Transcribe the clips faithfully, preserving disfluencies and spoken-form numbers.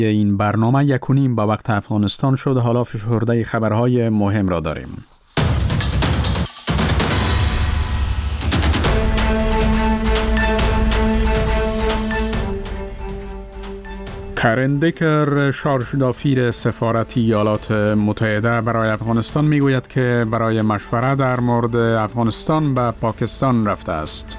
این برنامه یک و نیم با وقت افغانستان شد. حالا فشرده خبرهای مهم را داریم. کرن دیکر، شارژدافیر سفارتی ایالات متحده برای افغانستان، میگوید که برای مشورت در مورد افغانستان به پاکستان رفته است.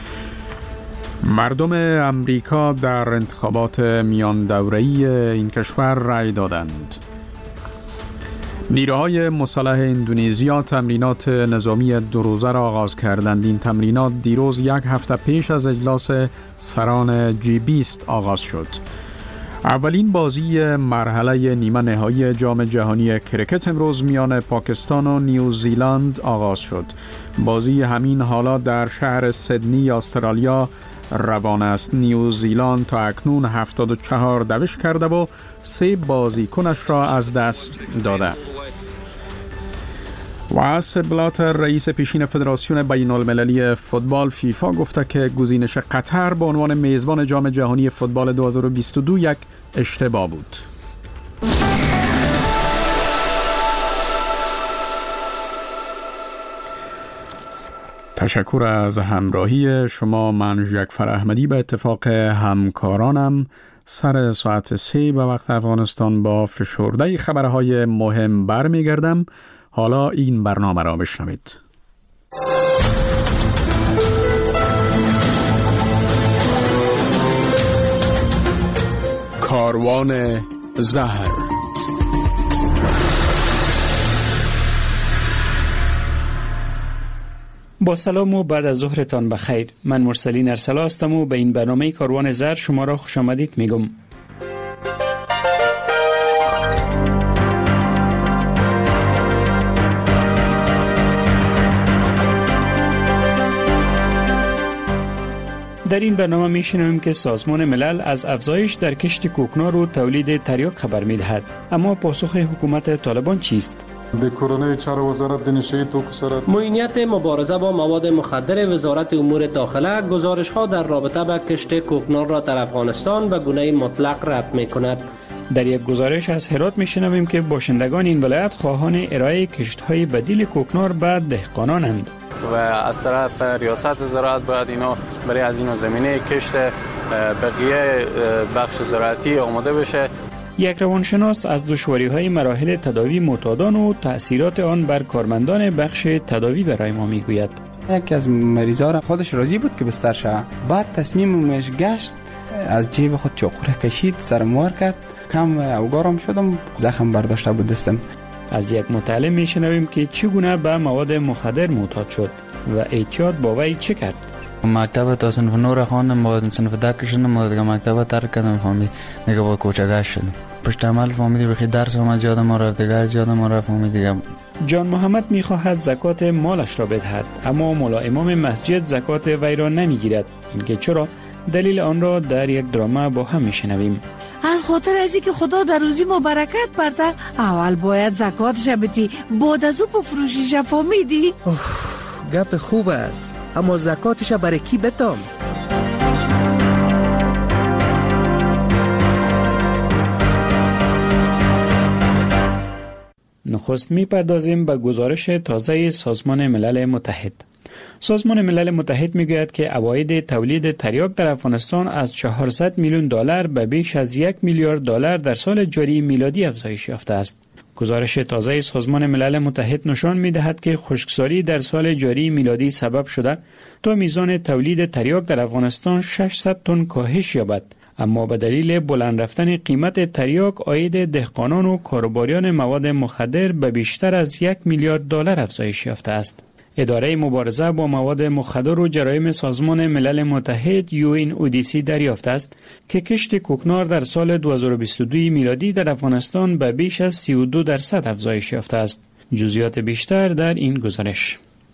مردم امریکا در انتخابات میان دوره‌ای این کشور رأی دادند. نیروهای مسلح اندونزیا تمرینات نظامی دو روزه را آغاز کردند. این تمرینات دیروز یک هفته پیش از اجلاس سران جی بیست آغاز شد. اولین بازی مرحله نیمه نهایی جام جهانی کرکت امروز میان پاکستان و نیوزیلند آغاز شد. بازی همین حالا در شهر سیدنی استرالیا روان است. نیوزیلند تا اکنون هفتاد و چهار دوش کرده و سه بازیکنش را از دست داده. و بلاتر، رئیس پیشین فدراسیون بین المللی فوتبال فیفا، گفته که گزینش قطر به عنوان میزبان جام جهانی فوتبال دو هزار و بیست و دو یک اشتباه بود. تشکر از همراهی شما. من جعفر احمدی به اتفاق همکارانم سر ساعت سه به وقت افغانستان با فشرده خبرهای مهم برمیگردم. حالا این برنامه را بشنوید. کاروان زهر. با سلام و بعد از ظهرتان بخیر. من مرسلین ارسلا هستم و به این برنامه کاروان زهر شما را خوش آمدید میگم. در این برنامه میشنویم که سازمان ملل از افزایش در کشت کوکنار و تولید تریاک خبر میدهد. اما پاسخ حکومت طالبان چیست؟ معینیت مبارزه با مواد مخدر وزارت امور داخله گزارش ها در رابطه با کشت کوکنار را در افغانستان به گونه مطلق رد می کند. در یک گزارش از هرات میشنویم که باشندگان این ولایت خواهان ارائه کشت های بدیل کوکنار به دهقانانند. و از طرف ریاست زراعت باید اینا برای از این زمینه کشت بقیه بخش زراعتی آماده بشه. یک روانشناس از دشواری‌های مراحل تداوی معتادان و تأثیرات آن بر کارمندان بخش تداوی برای ما میگوید. یکی از مریضا را خودش راضی بود که بستر شود، بعد تصمیمش گشت از جیب خود چاقو را کشید، سرموار کرد، کم اوگارم شدم، زخم برداشته بود دستم. از یک متعلم میشنویم که چگونه به مواد مخدر معتاد شد و احتیاط با وی چه کرد. مکتب تا صنف نور خواندم، بعد صنف ده کشیدم، بعد مکتب ترک کردم، فهمید دیگه با کوچگش شدم. پشت عمل فهمیدی بخی درس هم زیادم رفت، دیگر زیادم رفت، فهمید دیگه. جان محمد میخواهد زکات مالش را بدهد، اما مولا امام مسجد زکات وی را نمیگیرد. اینکه چرا؟ دلیل آن را در یک درامه با هم میشنویم. از خاطر ازی که خدا در روزی ما برکت برده، اول باید زکاتش بدی، بعد از او بفروشیش. فهمیدی؟ گپ خوب است، اما زکاتش برای کی بدم؟ نخست میپردازیم به گزارش تازه سازمان ملل متحد. سازمان ملل متحد میگوید که عواید تولید تریاک در افغانستان از چهارصد میلیون دلار به بیش از یک میلیارد دلار در سال جاری میلادی افزایش یافته است. گزارش تازه سازمان ملل متحد نشان می‌دهد که خشکسالی در سال جاری میلادی سبب شده تا میزان تولید تریاک در افغانستان ششصد تن کاهش یابد، اما به دلیل بلند رفتن قیمت تریاک عاید دهقانان و کاروباریان مواد مخدر به بیشتر از یک میلیارد دلار افزایش یافته است. اداره مبارزه با مواد مخدر و جرایم سازمان ملل متحد یو این او دی سی دریافت است که کشت کوکنار در سال دو هزار و بیست و دو میلادی در افغانستان به بیش از سی و دو درصد افزایش یافته است. جزئیات بیشتر در این گزارش.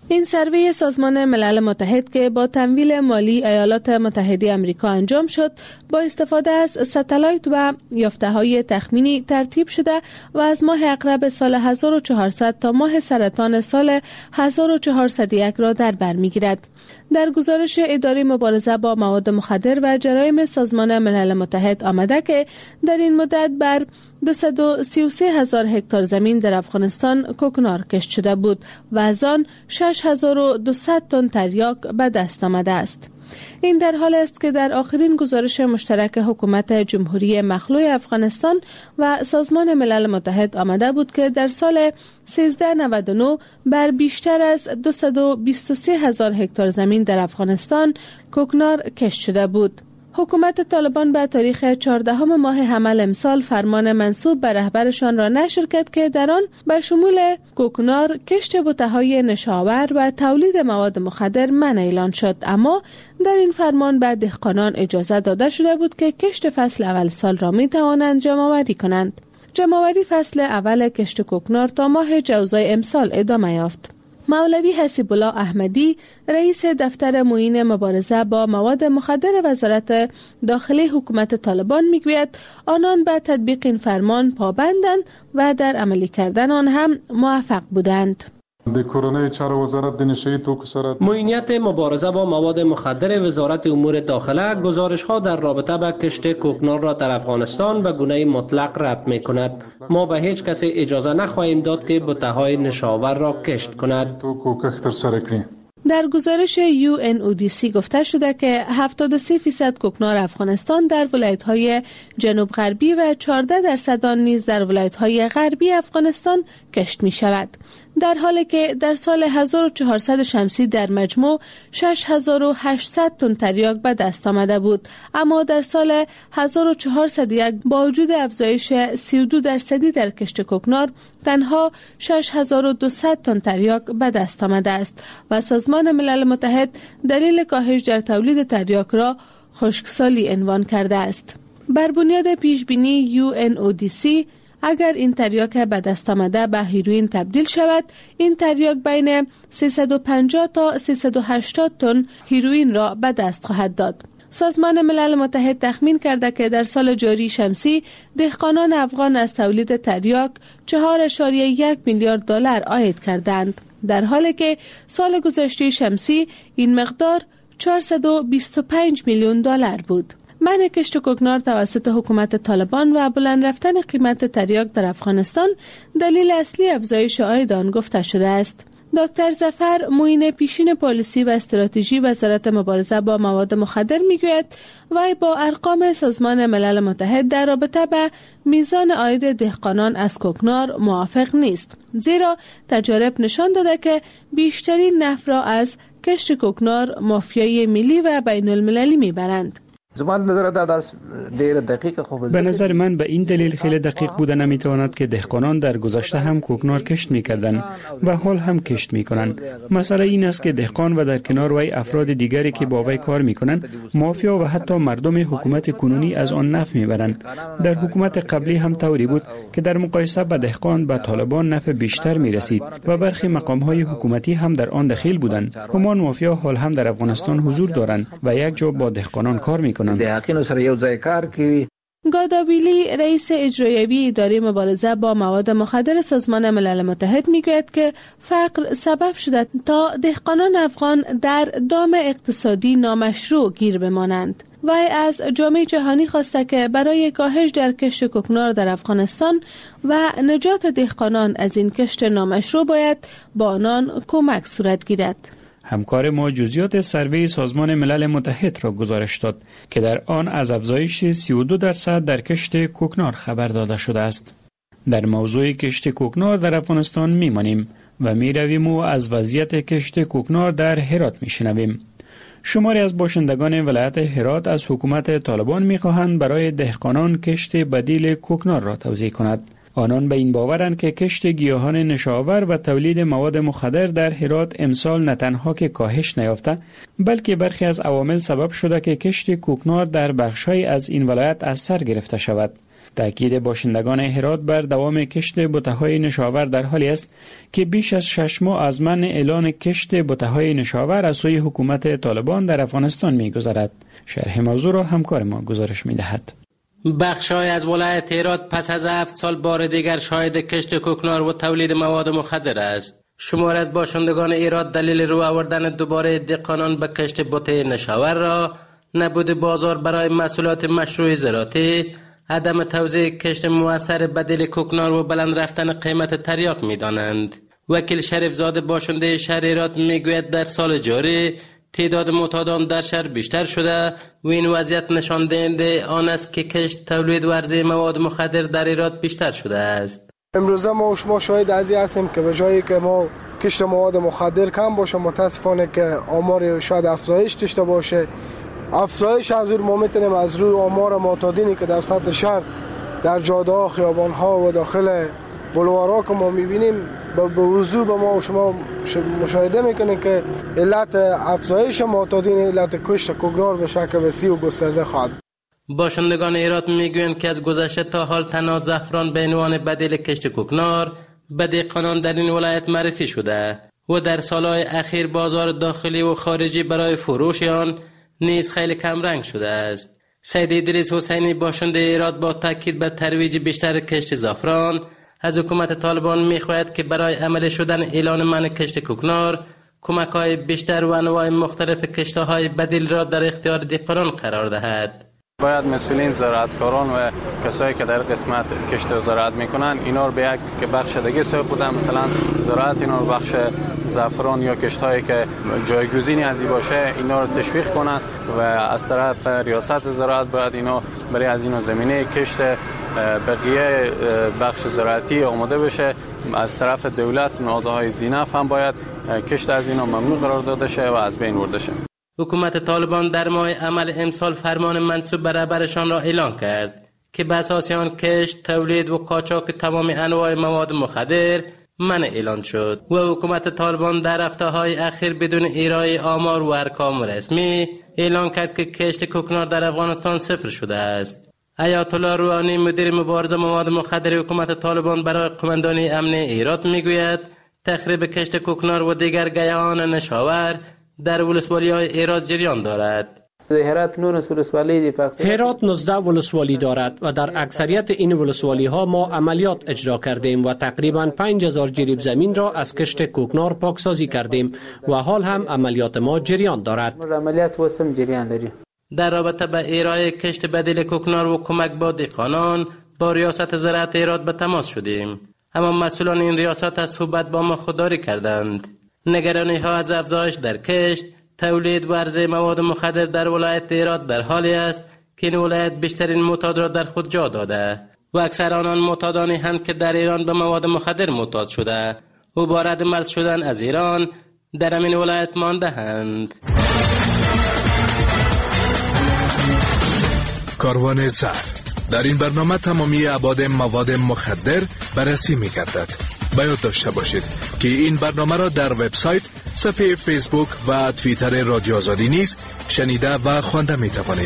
این سروی سازمان ملل متحد که با تمویل مالی ایالات متحده آمریکا انجام شد، با استفاده از ستلایت و یافته‌های تخمینی ترتیب شده و از ماه عقرب سال هزار و چهارصد تا ماه سرطان سال هزار و چهارصد و یک را در بر می‌گیرد. در گزارش اداره مبارزه با مواد مخدر و جرایم سازمان ملل متحد آمده که در این مدت بر دویست و سی و سه هزار هکتار زمین در افغانستان کوکنار کشت شده بود و از آن شش هزار و دویست تن تریاک به دست آمده است. این در حال است که در آخرین گزارش مشترک حکومت جمهوری مخلوع افغانستان و سازمان ملل متحد آمده بود که در سال سیزده نود و نه بر بیشتر از دویست و بیست و سه هزار هکتار زمین در افغانستان کوکنار کشت شده بود. حکومت طالبان به تاریخ چهاردهم ماه حمل امسال فرمان منصوب به رهبرشان را نشر کرد که در آن به شمول کوکنار، کشت بوته‌های نشاور و تولید مواد مخدر منع اعلان شد، اما در این فرمان به دهقانان اجازه داده شده بود که کشت فصل اول سال را می توانند جمع‌آوری کنند. جمع‌آوری فصل اول کشت کوکنار تا ماه جوزای امسال ادامه یافت. مولوی حسیب الله احمدی، رئیس دفتر معین مبارزه با مواد مخدر وزارت داخلی حکومت طالبان میگوید آنان به تطبیق این فرمان پابندند و در عملی کردن آن هم موفق بودند. معینیت مبارزه با مواد مخدر وزارت امور داخله گزارش ها در رابطه با کشت کوکنار را در افغانستان به گونه مطلق رد می کند. ما به هیچ کسی اجازه نخواهیم داد که بوته‌های نشاور را کشت کند. در گزارش یو ان او دی سی گفته شده که هفتاد و سه درصد کوکنار افغانستان در ولایت‌های جنوب غربی و چهارده درصد آن نیز در ولایت‌های غربی افغانستان کشت می‌شود، در حالی که در سال هزار و چهارصد شمسی در مجموع شش هزار و هشتصد تن تریاک به دست آمده بود، اما در سال هزار و چهارصد و یک با وجود افزایش سی و دو درصدی در کشت کوکنار تنها شش هزار و دویست تن تریاک به دست آمده است و سازمان ملل متحد دلیل کاهش در تولید تریاک را خشکسالی عنوان کرده است. بر بنیاد پیشبینی یو ان او دی سی، اگر این تریاک به دست آمده به هیروئین تبدیل شود، این تریاک بین سیصد و پنجاه تا سیصد و هشتاد تن هیروئین را به دست خواهد داد. سازمان ملل متحد تخمین کرده که در سال جاری شمسی دهقانان افغان از تولید تریاک چهار و یک میلیارد دلار عاید کردند، در حالی که سال گذشته شمسی این مقدار چهارصد و بیست و پنج میلیون دلار بود. منع کشت کوکنار توسط حکومت طالبان و بلند رفتن قیمت تریاک در افغانستان دلیل اصلی افزایش عاید آن گفته شده است. دکتر ظفر، معین پیشین پالیسی و استراتژی وزارت مبارزه با مواد مخدر میگوید وی با ارقام سازمان ملل متحد در رابطه به میزان عاید دهقانان از کوکنار موافق نیست، زیرا تجارب نشان داده که بیشترین نفع را از کشت کوکنار مافیای ملی و بین المللی میبرند. به نظر من به این دلیل خیلی دقیق بوده نمیتواند که دهقانان در گذشته هم کوکنار کشت میکردند و حال هم کشت میکنند. مسئله این است که دهقان و در کنار وی افراد دیگری که با وی کار میکنند، مافیا و حتی مردم حکومت کنونی از آن نفع میبرند. در حکومت قبلی هم طوری بود که در مقایسه با دهقان به طالبان نفع بیشتر میرسید و برخی مقامهای حکومتی هم در آن دخیل بودند. همان مافیا حال هم در افغانستان حضور دارند و یک جا با دهقانان کار میکنند. گادابیلی، رئیس اجرایی اداره مبارزه با مواد مخدر سازمان ملل متحد میگوید که فقر سبب شده تا دهقانان افغان در دام اقتصادی نامشروع گیر بمانند. وی از جامعه جهانی خواسته که برای کاهش در کشت کوکنار در افغانستان و نجات دهقانان از این کشت نامشروع باید با آنان کمک صورت گیرد. همکار ما جزئیات سروی سازمان ملل متحد را گزارش داد که در آن از افزایش سی و دو درصد در کشت کوکنار خبر داده شده است. در موضوع کشت کوکنار در افغانستان میمانیم و میرویم و از وضعیت کشت کوکنار در هرات میشنویم. شماری از باشندگان ولایت هرات از حکومت طالبان میخواهند برای دهقانان کشت بدیل کوکنار را توزیع کند. آنان به این باورند که کشت گیاهان نشاور و تولید مواد مخدر در هرات امسال نه تنها که کاهش نیافته، بلکه برخی از عوامل سبب شده که کشت کوکنار در بخش‌های از این ولایت از سر گرفته شود. تأکید باشندگان هرات بر دوام کشت بته‌های نشاور در حالی است که بیش از شش ماه از من اعلان کشت بته‌های نشاور از سوی حکومت طالبان در افغانستان می‌گذرد. شرح موضوع را همکار ما گزارش می‌دهد. بخش‌های از ولایت هرات پس از هفت سال بار دیگر شاهد کشت کوکنار و تولید مواد مخدر است. شمار از باشندگان هرات دلیل رو آوردن دوباره دهقانان به کشت بته نشاور را نبود بازار برای محصولات مشروع زراعتی، عدم توزیع کشت مؤثر بدیل کوکنار و بلند رفتن قیمت تریاک می‌دانند. وکیل شریف زاده باشنده شهر هرات میگوید در سال جاری تعداد معتادان در شهر بیشتر شده و این وضعیت نشان دهنده آن است که کشت تولید و عرضه مواد مخدر در هرات بیشتر شده است. امروز ما و شما شاهد از این هستیم که به جایی که ما کشت مواد مخدر کم باشه، متاسفانه که آمار شاید افزایش داشته باشه. افزایش از اون ما میتونیم از روی آمار معتادینی که در سطح شهر در جاده‌ها، خیابان‌ها و داخل بلوارها که ما می‌بینیم به وضوح به ما و شما مشاهده میکنیم که علت افزایش معتادین علت کشت کوکنار به شکل وسیع و گسترده خواهد. باشندگان هرات میگویند که از گذشته تا حال تنها زعفران به عنوان بدیل کشت کوکنار به دهقانان در این ولایت معرفی شده و در سالهای اخیر بازار داخلی و خارجی برای فروش آن نیز خیلی کم رنگ شده است. سید ادریس حسینی باشنده هرات با تاکید بر ترویج بیشتر کشت زعفران از حکومت طالبان میخواهد که برای عملی شدن اعلان منع کشت کوکنار کمک‌های بیشتر و انواع مختلف کشت‌های بدیل را در اختیار دهقانان قرار دهد. باید مسئولین زراعتکاران و کسایی که در قسمت کشت و زراعت میکنن اینا رو به یک بخش دیگه سوق بدن، مثلا زراعت اینا رو بخش زعفران یا کشت‌هایی که جایگزینی از این باشه اینا رو تشویق کنن و از طرف ریاست زراعت باید اینا برای از اینا زمینه کشت بقیه بخش زراعتی آماده بشه. از طرف دولت نهادهای زینف هم باید کشت از اینا ممنوع قرار داده شه و از بین برده شه. حکومت طالبان در ماه عمل امسال فرمان منصوب بر رهبرشان را اعلان کرد که به اساس آن کشت، تولید و قاچاق تمام انواع مواد مخدر منع اعلان شد و حکومت طالبان در هفته‌های اخیر بدون ارائه آمار و ارقام رسمی اعلان کرد که کشت کوکنار در افغانستان صفر شده است. آیت الله روحانی مدیر مبارزه مواد مخدر حکومت طالبان برای قماندانی امن هرات میگوید تخریب کشت کوکنار و دیگر گیاهان نشاور در ولسوالی‌های هرات جریان دارد. هرات نوزده ولسوالی دارد و در اکثریت این ولسوالی‌ها ما عملیات اجرا کردیم و تقریباً پنج هزار جریب زمین را از کشت کوکنار پاکسازی کردیم و حال هم عملیات ما جریان دارد. عملیات واسم جریان داریم. در رابطه به ارائه کشت بدیل کوکنار و کمک با دهقانان با ریاست زراعت هرات به تماس شدیم، اما مسئولان این ریاست از صحبت با ما خودداری کردند. نگرانی ها از افزایش در کشت، تولید و عرضه مواد مخدر در ولایت هرات در حالی است که این ولایت بیشترین معتاد را در خود جا داده و اکثر آنان معتادانی هستند که در ایران به مواد مخدر معتاد شده و با رد مرز شدن از ایران در همین ولایت مانده اند. کاروان زهر در این برنامه تمامی ابعاد مواد مخدر بررسی می‌گردد. باید داشته باشید که این برنامه را در وبسایت، صفحه فیسبوک و توییتر رادیو آزادی نیز شنیده و خوانده می توانید.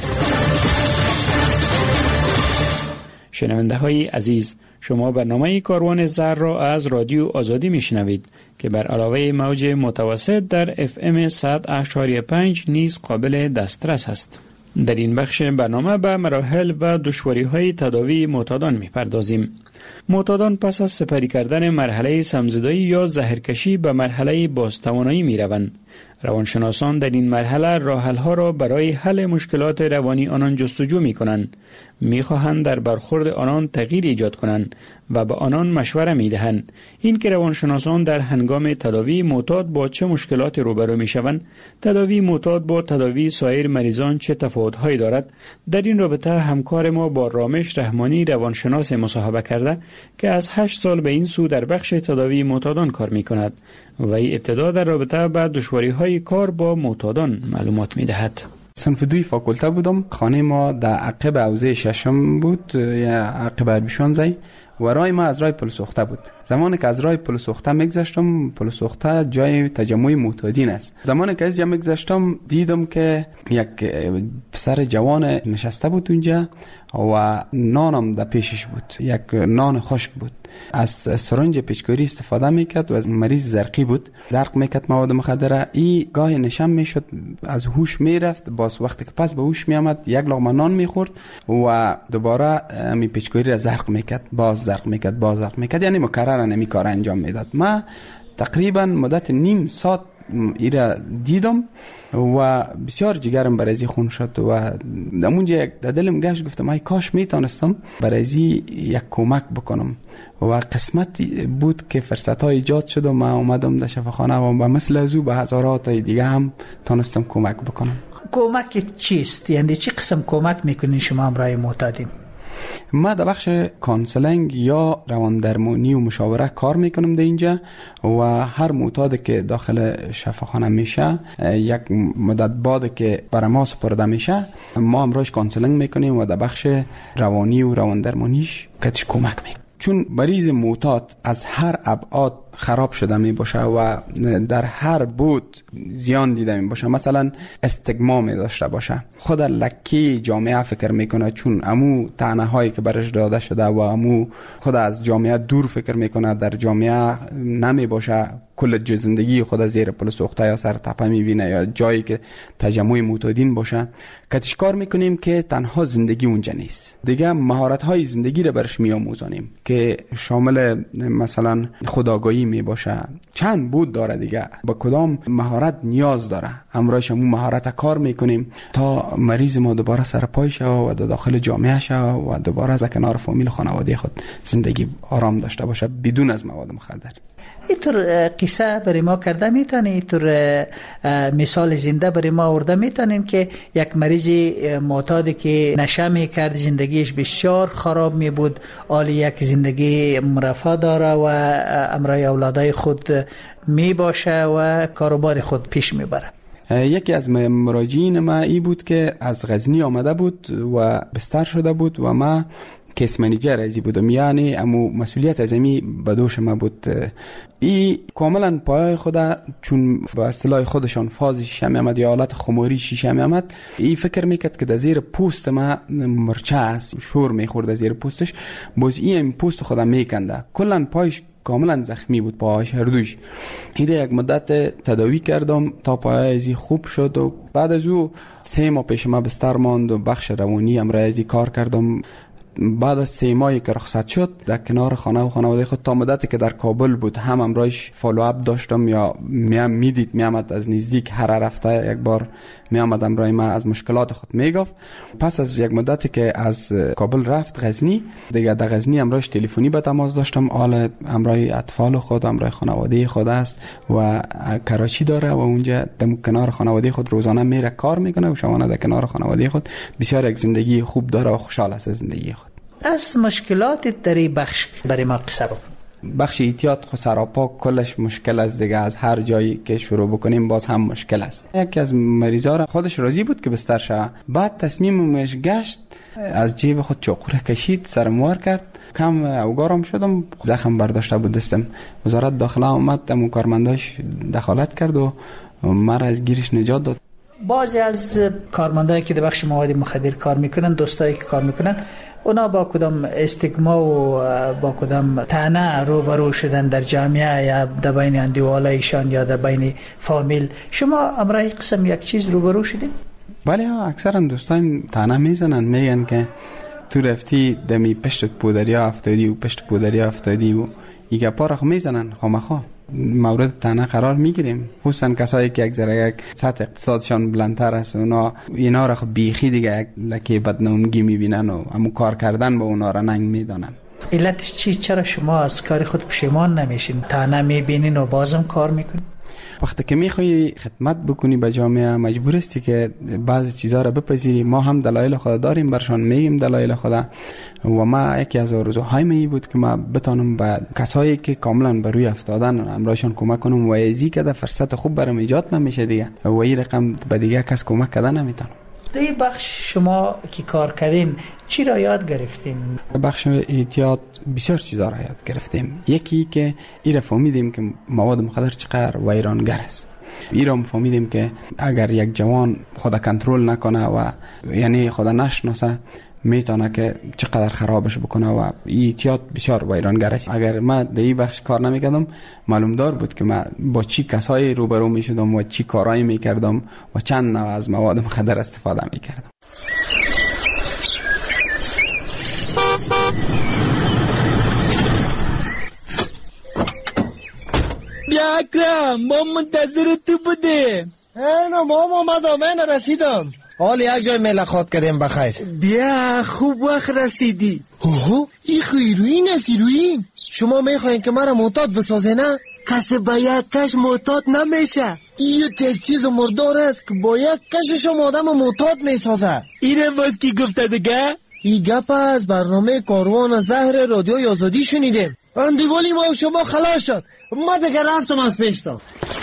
شنونده های عزیز، شما برنامه کاروان زهر را از رادیو آزادی می شنوید که بر علاوه موج متوسط در اف ام صد اشاری پنج نیز قابل دسترس است. در این بخش برنامه به مراحل و دشواری های تداوی معتادان می پردازیم. معتادان پس از سپری کردن مرحله سمزدایی یا زهرکشی به مرحله بازتوانایی می روند. روانشناسان در این مرحله راه حل‌ها را برای حل مشکلات روانی آنان جستجو می کنند. می خواهند در برخورد آنان تغییر ایجاد کنند و به آنان مشوره می دهند. این که روانشناسان در هنگام تداوی معتاد با چه مشکلات روبرو می شوند، تداوی معتاد با تداوی سایر مریضان چه تفاوت‌هایی دارد، در این رابطه همکار ما با رامش رحمانی روانشناس مصاحبه کرده که از هشت سال به این سو در بخش تداوی معتادان کار می کند و ای ابتدا در رابطه با دشواری‌های کار با معتادان معلومات می دهد. صنف دوی فاکولته بودم. خانه ما در عقب حوزه ششم بود یا عقب اربیشانزی و رای ما از رای پلسوخته بود. زمانی که از رای پلسوخته میگذشتم، پلسوخته جای تجمع معتادین است. زمانی که از جا میگذشتم دیدم که یک پسر جوان نشسته بود اونجا. و نانم در پیشش بود، یک نان خشک بود. از سرنج پیچکاری استفاده میکرد و از مریض زرقی بود، زرق میکرد مواد مخدره. ای گاهی نشم میشد، از هوش میرفت، باز وقتی که پس به هوش میامد یک لقمه نان میخورد و دوباره می پیچکاری را زرق میکرد، باز زرق میکرد، باز زرق میکرد، یعنی مکرر نمی کار انجام میداد. ما تقریبا مدت نیم ساعت ایره دیدم و بسیار جگرم برای ازی خون شد و دمونجا یک دلم گشت، گفتم ای کاش میتونستم برای ازی یک کمک بکنم و قسمت بود که فرصت های ایجاد شد و ما اومدم در شفاخانه و مثل ازو به هزارات دیگه هم تونستم کمک بکنم. کمک چیست؟ یعنی چی قسم کمک میکنین شما برای معتادین؟ ما در بخش کانسلینگ یا روان درمانی و مشاوره کار میکنم در اینجا و هر معتاد که داخل شفاخانه میشه یک مدت بعد که برای ما سپرده میشه ما امروز کانسلینگ میکنیم و در بخش روانی و روان درمانیش کتش کمک میکنیم. چون مریض معتاد از هر ابعاد خراب شده می باشه و در هر بود زیان دیده می باشه، مثلا استگما می داشته باشه، خود لکی جامعه فکر میکنه چون امو طعنه هایی که برش داده شده و امو خود از جامعه دور فکر میکنه، در جامعه نمی باشه، کل جو زندگی خود زیر پل سوخته یا سر تپه میبینه یا جایی که تجمع معتادین باشه. کتش کار میکنیم که تنها زندگی اونجا نیست، دیگه مهارت های زندگی رو برش میآموزانیم که شامل مثلا خودآگاهی می باشه، چند بود داره دیگه، با کدام مهارت نیاز داره، امروز همون مهارت کار میکنیم تا مریض ما دوباره سر پای شه و داخل جامعه شه و دوباره از کنار فامیل خانواده خود زندگی آرام داشته باشه بدون از مواد مخدر. اینطور قصه برای ما کرده میتونی، اینطور مثال زنده برای ما آورده میتونین که یک مریض معتادی که نشه میکرد، زندگیش بسیار خراب می بود، حال یک زندگی مرفه داره و امرای اولادای خود می باشه و کاروبار خود پیش میبره. یکی از مراجعین ما ای بود که از غزنی آمده بود و بستر شده بود و ما کیس منیجر ازی بودم، یعنی امو مسئولیت ازمی بدوش ما بود. ای کاملا پایای خدا چون با اصطلاح خودشان فاز شیشه می آمد یا حالت خماری شیشه می آمد، ای فکر میکرد که در زیر پوست ما مرچه است، شور میخورد در زیر پوستش، باز ای این پوست خدا میکنده، کلا پایش کاملا زخمی بود، پاهاش هر دوش. ایره یک مدت تداوی کردم تا پای ازی خوب شد و بعد از او سه ماه پیش ما بستر ماند و بخش روانی امرای ازی کار کردم. بعد از سه ماهی که رخصت شد در کنار خانه و خانواده خود تا مدتی که در کابل بود هم امرایش فالو اپ داشتم یا میام میدید میامد از نزدیک هر رفته یک بار میامد امرای ما از مشکلات خود میگفت. پس از یک مدتی که از کابل رفت غزنی، دیگه در غزنی امرایش تلفنی به تماس داشتم، حال امرای اطفال خود امرای خانواده خود است و کراچی داره و اونجا در کنار خانواده خود روزانه میره کار میکنه و شبانه در کنار خانواده خود بسیار یک زندگی خوب داره و خوشحال است از زندگی خود. از مشکلات در این بخش برای ما قصه بکن. بخش احتیاط خود سراپا کلش مشکل است دیگه، از هر جایی که شروع بکنیم باز هم مشکل است. یکی از مریضا را خودش راضی بود که بستر شه، بعد تصمیمش گشت از جیب خود چاقو کشید، سرموار کرد، کم اوگارم شدم، زخم برداشته بود دستم. وزارت داخله اومد، همون کارمنداش دخالت کرد و مرا از گیرش نجات داد. بعضی از کارمندایی که در بخش مواد مخدر کار میکنن، دوستایی که کار میکنن، اونا با کدام استگما و با کدام طعنه روبرو شدن در جامعه یا در بین اندیوالایشان یا در بین فامیل. شما امرای قسم یک چیز روبرو شدین؟ بله ها، اکثرا دوستایم طعنه میزنن، میگن که تو رفتی دمی پشت پودریا افتادی و پشت پودریا افتادی و ایگه پارخ میزنن خامخا. مورد طعنه قرار میگیریم، خصوصا کسایی که یک ذره یک سطح اقتصادشان بلندتر است، اونا اینا را بیخی دیگه یک لکه بدنامگی میبینن و همون کار کردن با اونا را ننگ میدانن. علتش چی؟ چرا شما از کار خود پشیمان نمیشین؟ طعنه میبینین و بازم کار میکنین؟ وقتی که میخوای خدمت بکنی به جامعه مجبور هستی که بعضی چیزا را بپذیری. ما هم دلایل خود داریم، برشان میگیم دلایل خود و ما یکی از آرزوهای می بود که ما بتونم به کسایی که کاملا بر روی افتادن امرایشان کمک کنم و ازی که فرصت خوب برام ایجاد نمیشه دیگه و این رقم به دیگه کس کمک کردن نمیتونم. در این بخش شما که کار کردین چی را یاد گرفتین؟ بخش احتیاط بسیار چیزا را یاد گرفتیم. یکی که ایره فهمیدیم که مواد مخدر چقدر ویرانگر است. ایره فهمیدیم که اگر یک جوان خود کنترل نکنه و یعنی خود نشناسه میتونه که چقدر خرابش بکنه و احتیاط بسیار ویرانگر است. اگر ما در این بخش کار نمیکردم معلوم دار بود که ما با چی کسایی روبرو میشدم و چی کارایی میکردم و چند نوع از مواد مخدر استفاده میکردم. بیا اکرم، ما منتظر تو بودیم. اینا ما اومدم، من رسیدم. حال یک جای ملاقات کردیم بخیر. بیا خوب وقت رسیدی. اوه این خیروین است. هیروین شما میخواین که مرا معتاد بسازه نه؟ کسی باید کش معتاد نمیشه. این یک چیز مردار است که باید کشش آدم معتاد میسازه. اینه باز کی گفته دیگه؟ این گپ از برنامه کاروان زهر رادیوی آزادی شنیدیم. اندیوالی ما شما خلاص شد. ما دیگه رفتم از پیشتم.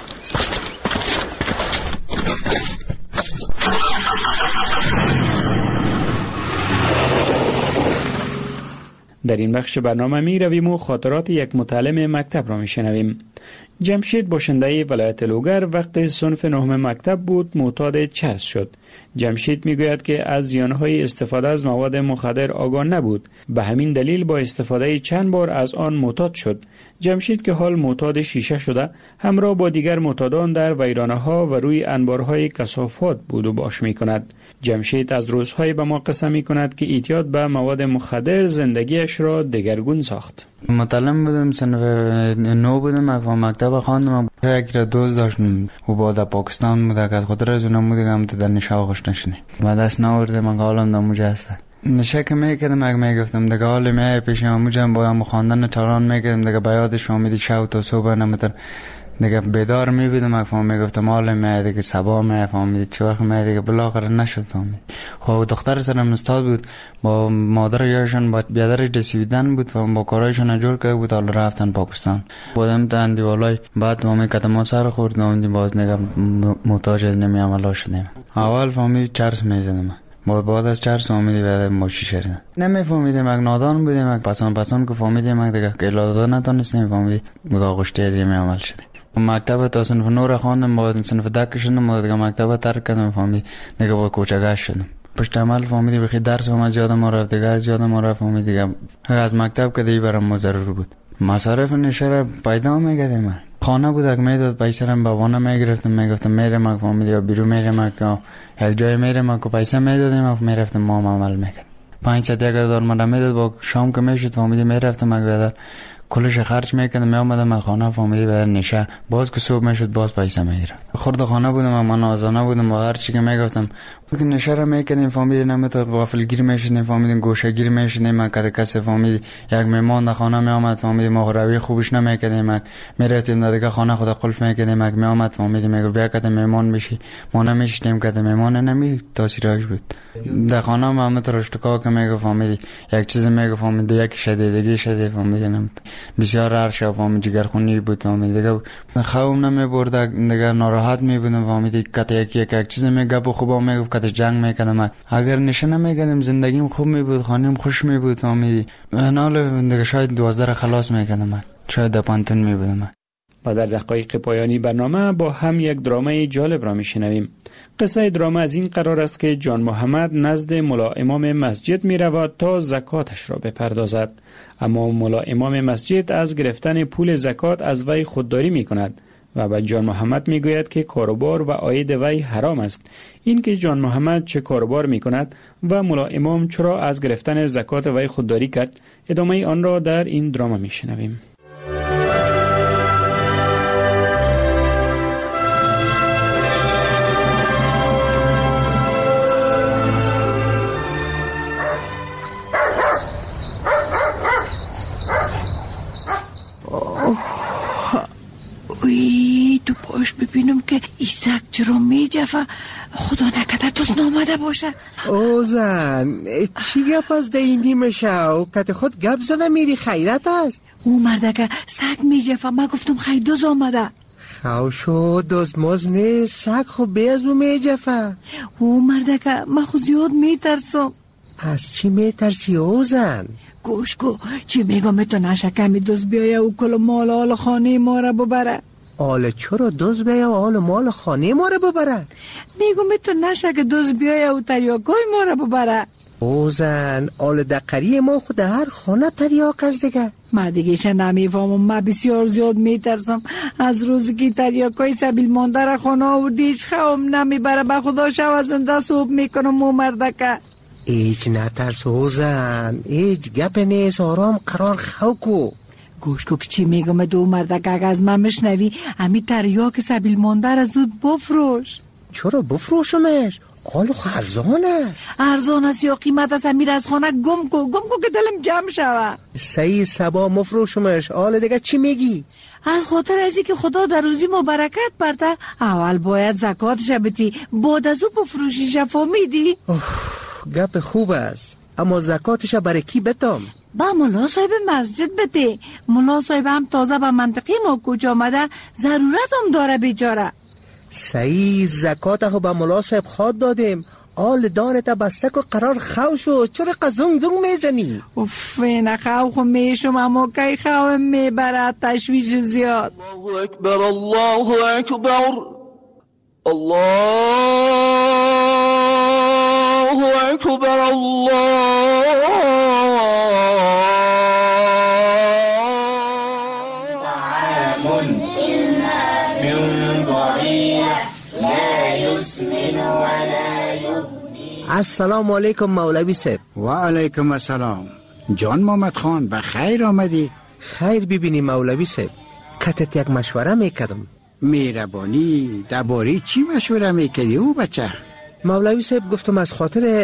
در این بخش برنامه می رویم و خاطرات یک متعلم مکتب را می شنویم. جمشید باشنده ولایت لوگر وقتی صنف نهم مکتب بود معتاد چرس شد. جمشید می گوید که از زیانهای استفاده از مواد مخدر آگاه نبود، به همین دلیل با استفاده چند بار از آن معتاد شد. جمشید که حال معتاد شیشه شده همراه با دیگر معتادان در ویرانه ها و روی انبارهای کثافات بود و باش می کند. جمشید از روزهای به ما قسم می کند که اعتیاد به مواد مخدر زندگیش را دگرگون ساخت. متعلم بودم، صنف نو بودم، مکتب خواندم. یک را دوست داشتم و با در پاکستان بوده که خود را زونم بوده که هم در نشه آغوش نشنه و دست نورده من که حالم در موجه هسته. نشه که میکردم اگه میگفتم دیگه حال می پیش موجم با هم خواندن تاران میکردم دیگه بیادش فهمیدی شو تا صبح نمیتر دیگه بیدار میبیدم اگه فهم میگفتم حال می دیگه سبا می فهمیدی چه وقت می دیگه بلاغره نشد فهمیدی. خب دختر سرم استاد بود، با مادر یاشون با بیادرش دسیدن بود و با کارایشون جور کرده بود، حالا رفتن پاکستان. بودم تا اندیوالای بعد ما کتما سر خورد نامدیم باز نگه محتاج نمی عملا شدیم. اول فهمیدی چرس میزنم، با بعد از چرس فهمیدی بعد ماشی شدن. نمیفهمیدیم اگه نادان بودیم اگه پسان پسان که فهمیدیم اگه دیگه که الادادا نتانستیم فهمیدی بگاه غشتی از یمی عمل شدیم. مکتب تا صنف نور خواندم، با صنف دک شدم و دیگه مکتب ترک کردم فهمیدی دیگه با کوچگش شدم. پشت عمل فهمیدی بخی درس اومد زیاده ما رفت دیگر زیاده ما رفت فهمیدی دیگه از مکتب که دیگه برام مضرور بود. مصارف نشه پیدا میگردیم. خانه بود اگه میداد پیسه رم بابانه میگرفتم میگفتم میرم اگه فهمیدی یا بیرو میرم اگه یک جای میرم اگه پیسه میدادیم اگه میرفتم ما عمل میکرد. پنج ست یک دار من میداد با شام که میشد فهمیدی میرفتم اگه بیادر کلش خرج میکردم میامدم خانه فهمیدی بعد نشه باز که صبح میشد باز پیسه میگرفت. خورد خانه بودم من آزانه بودم و هر چی که میگفتم که نشه را میکردیم فهمیدی نمیتو غافلگیر میشدیم فهمیدی گوشهگیر میشدیم کد کس فهمیدی یک مهمان در خانه میامد فهمیدی ما روی خوبش نمیکردیم میرفتیم دیگه خانه خود قلف میکردیم یک میامد فهمیدی میگه بیا کد مهمان بشی ما نمیشتیم کد مهمان نمی تاثیرش بود. در خانه ما مترشتکا که میگه فهمیدی یک چیز میگه فهمیدی یک شدیدگی شده فهمیدی نمیت بسیار عرش و فهمیدی جگرخونی بود فهمیدی دیگه خوام نمیبرد دیگه ناراحت میبودم فهمیدی کت یک یک یک چیز میگه بو خوبا میگه کت جنگ میکردم اگر نشه نمیکردم زندگیم خوب میبود خانم خوش میبود فهمیدی حالا دیگه شاید دوازده خلاص میکردم شاید در پانتون میبودم. و در دقایق پایانی برنامه با هم یک درامه جالب را میشنویم. قصه درامه از این قرار است که جان محمد نزد ملا امام مسجد می رود تا زکاتش را بپردازد، اما ملا امام مسجد از گرفتن پول زکات از وی خودداری می کند و به جان محمد می گوید که کاروبار و عاید وی حرام است. این که جان محمد چه کاروبار می کند و ملا امام چرا از گرفتن زکات وی خودداری کرد، ادامه آن را در این درامه می شنویم. وی تو پاش ببینم که ایسک چرا می جفه، خدا نکده توست نامده باشه. او زن چی گپ از دیندی میشه و کت خود گپ زده میری خیرت است. او مرده که سگ می جفه، ما گفتم خیلی دوز آمده. خوشو دوز موز نیست، سگ خب بیازو می جفه. او مرده که ما خود زیاد می ترسم. از چی می ترسی او زن؟ گوش کو چی میگم تو نشه کمی دوز بیایه و کل مال آل خانه ما را ببره. آل چرا دوز بیایه و آل مال خانه ما را ببره؟ میگم تو نشه که دوز بیایه و تریاکای ما را ببره. اوزن آل دقری ما خود هر خانه تریاک از دیگه. ما دیگه شن نمیفهمم. ما بسیار زیاد میترسم از روزی که تریاکای سبیل مانده را خانه آوردیش خوام نمیبره. به خدا شو زنده صوب میکنم و مردکه. ایچ نترس اوزن، ایچ گپ نیست، آرام قرار خو کو. گوش کو که چی میگم دو مردک اگه از من مشنوی امی تریاک سبیل مانده را زود بفروش. چرا بفروشمش؟ آلو ارزان است. ارزان است یا قیمت است؟ امیر از خانه گم کو گم کو که دلم جمع شوه. سعی سبا مفروشمش. آل دیگه چی میگی؟ از خاطر ازی که خدا در روزی ما برکت برده اول باید زکاتش بدی بعد از او بفروشیش. فهمیدی؟ گپ خوب است اما زکاتش برای کی بدم؟ با ملا صاحب مسجد بده. ملا صاحب هم تازه به منطقه ما کوچ آمده، ضرورت هم داره بیچاره. صحیح، زکات ها به ملا صاحب خواد دادیم. آل دانت بستک و قرار خو شد. چرا قزنگ زنگ میزنی؟ اوف نه خو خو میشم اما که خو میبرد تشویش زیاد. الله اکبر الله اکبر الله اکبر الله. السلام علیکم مولوی صاحب. و علیکم السلام. جان محمد خان بخیر آمدی. خیر ببینی مولوی صاحب، کتت یک مشوره میکردم. میربانی درباره چی مشوره میکردی او بچه؟ مولوی صاحب گفتم از خاطر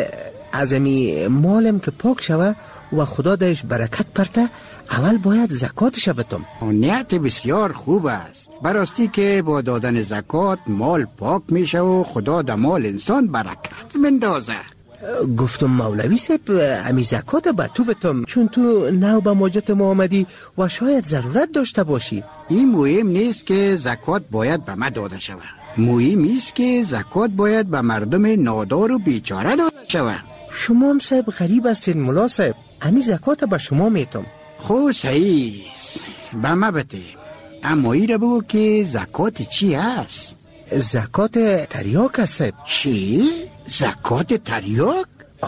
عظمی مالم که پاک شوه و خدا دهش برکت پرته اول باید زکاتش بدم. نیت بسیار خوب است. براستی که با دادن زکات مال پاک میشه و خدا در مال انسان برکت مندازه. گفتم مولوی صاحب امی زکات به تو بدم چون تو نو به ماجت ما آمدی و شاید ضرورت داشته باشی. این مهم نیست که زکات باید به من داده شود. مهم است که زکات باید به مردم نادار و بیچاره داده شود. شما هم صاحب غریب هستین ملا صاحب. امی زکات به شما میتم. خو صحیح به ما بده. اما ای را بگو که زکات چی هست؟ زکات تریاک است. چی؟ زکات تریاک؟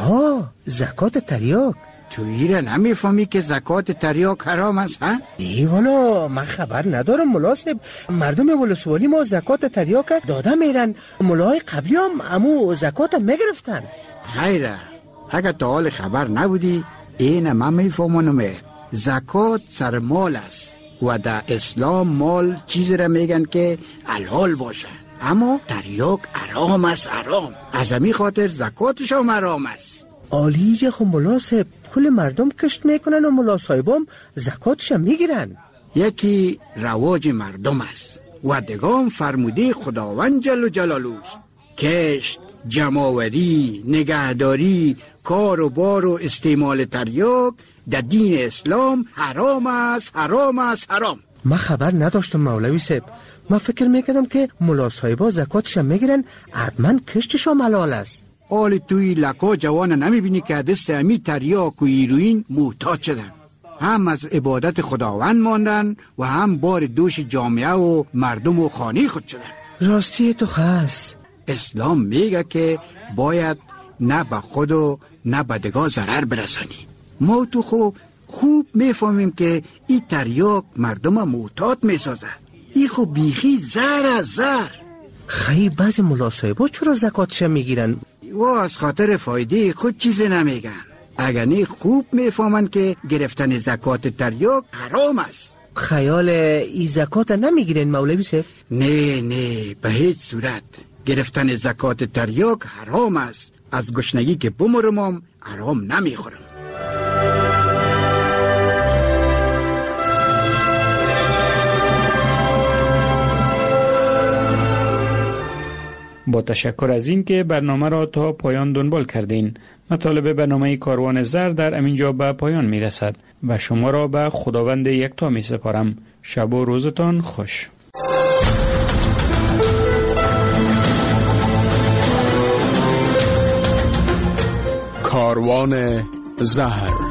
آه زکات تریاک. تو ای را نمیفهمی که زکات تریاک حرام است ها؟ ای والا من خبر ندارم ملا صاحب. مردم ولسوالی ما زکات تریاک داده میرن. ملای قبلی هم امو زکات میگرفتن. خیره اگر تا حال خبر نبودی این من میفهمونم. زکات سر مال است و در اسلام مال چیزی را میگن که حلال باشه، اما تریاک حرام است. حرام از همین خاطر زکاتش هم حرام است. عالیه خو ملا صاحب، کل مردم کشت میکنن و ملا صاحبام زکاتش میگیرن. یکی رواج مردم است و دگام فرموده خداوند جل جلاله است. کشت، جمع‌آوری، نگهداری، کار و بار و استعمال تریاک در دین اسلام حرام است. حرام است. حرام. من خبر نداشتم مولوی صاحب. من فکر میکردم که ملا صاحبا زکاتش میگیرن، حتما کشتش هم حلال است. آل توی لکا جوان نمیبینی که دست امی تریاک و هیروئین محتاج شدن؟ هم از عبادت خداوند ماندن و هم بار دوش جامعه و مردم و خانه خود شدن. راستی تو خاص اسلام میگه که باید نه به خود و نه به دگاه ضرر برسانی. ما تو خو خوب میفهمیم که این تریاک مردم محتاط میسازه. این خو بیخی زر از زر. خیلی بعضی ملا صاحبا چرا زکاتش میگیرن؟ و از خاطر فایده خود چیزی نمیگن. اگر نه خوب میفهمن که گرفتن زکات تریاک حرام است. خیال ای زکات نمیگیرن مولوی صاحب؟ نه نه به هیچ صورت. گرفتن زکات تریاک حرام است. از گشنگی که بمرمم حرام نمیخورم. با تشکر از این که برنامه را تا پایان دنبال کردین. مطالب برنامه کاروان زر در امینجا به پایان می رسد و شما را به خداوند یکتا می سپارم. شب و روزتان خوش. کاروان زهر